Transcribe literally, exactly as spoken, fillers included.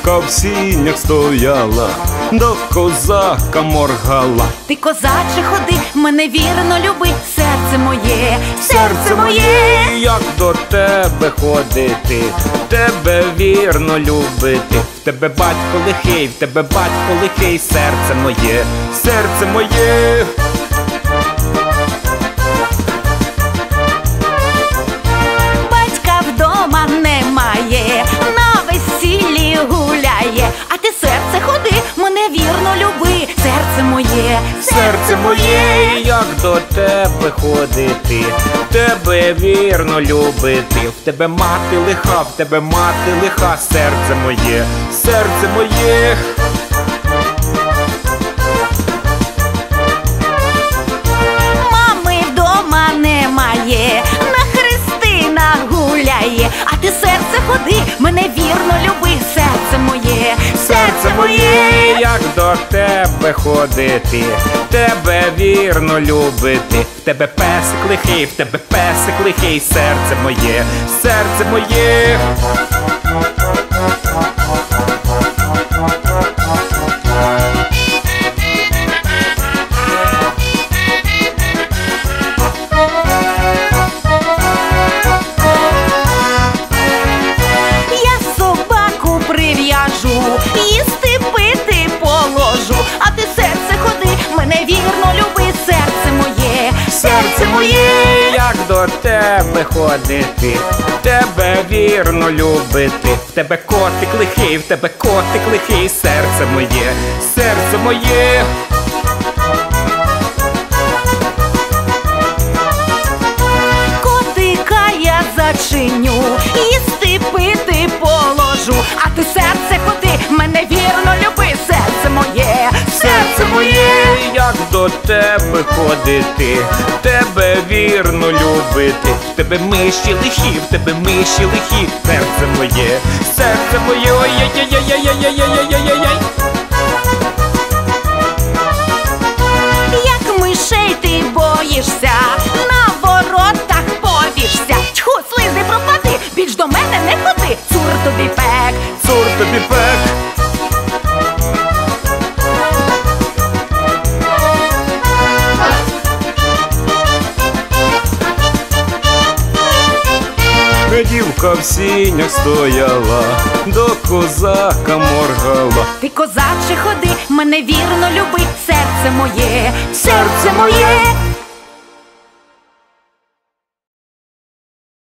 дівка в сінях стояла, до козака моргала. Ти, козаче, ходи, мене вірно люби, серце моє, серце моє. Як до тебе ходити, тебе вірно любити. В тебе батько лихий, в тебе батько лихий, серце моє, серце моє. Батька вдома немає, на весіллі гуляє, а ти, серце, ходи, мене вірно люби, серце моє, Серце моє, як до тебе ходити, тебе вірно любити. В тебе мати лиха, в тебе мати лиха, серце моє, серце моє. Мами вдома немає, на хрестинах гуляє, а ти, серце, ходи, мене вірно люби, серце моє, Серце моє, як до тебе ходити, тебе вірно любити. В тебе песик лихий, в тебе песик лихий, серце моє, серце моє. Я собаку прив'яжу, їсти пити положу, а ти, серце, ходи, мене вірно люби, серце моє, Серце моє, як до тебе ходити, тебе вірно любити. В тебе котик лихий, в тебе котик лихий, серце моє, серце моє. Котика я зачиню, їсти пити положу, а ти, серце, ходи, мене вірно люби, серце моє, Серце моє, як до тебе ходити, тебе вірно любити. В тебе миші лихі, в тебе миші лихі, серце моє, серце моє, ой-ой-ой-ой-ой-ой-ой-ой-ой-ой. Як мишей ти боїшся, на воротах повішся. Тьху, слизни, пропади, більш до мене не ходи, цур тобі пек. Цур тобі пек. Дівка в сінях стояла, до козака моргала. Ти, козаче, ходи, мене вірно люби, серце моє, серце моє.